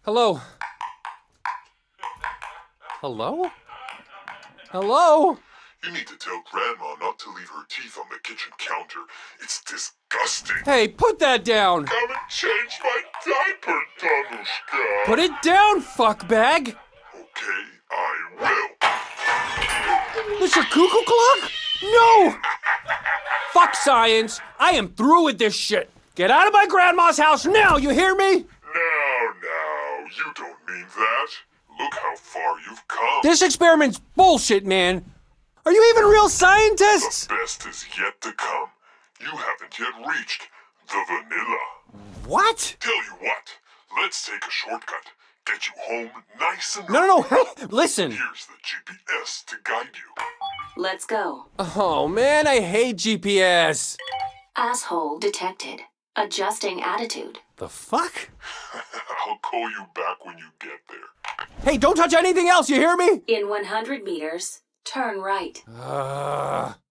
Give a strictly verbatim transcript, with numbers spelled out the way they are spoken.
Hello? Hello? Hello? You need to tell Grandma not to leave her teeth on the kitchen counter. It's disgusting. Hey, put that down! Come and change my diaper, Danushka. Put it down, fuckbag! Okay, I will. Mister Cuckoo Clock? No! Fuck science! I am through with this shit! Get out of my grandma's house now, you hear me? Now, now, you don't mean that. Look how far you've come. This experiment's bullshit, man! Are you even real scientists? The best is yet to come. You haven't yet reached the vanilla. What? Tell you what, let's take a shortcut. Get you home nice and No, no, no, hey, listen! Here's the G P S to guide you. Let's go. Oh, man, I hate G P S. Asshole detected. Adjusting attitude. The fuck? I'll call you back when you get there. Hey, don't touch anything else, you hear me? In one hundred meters, turn right. Uh...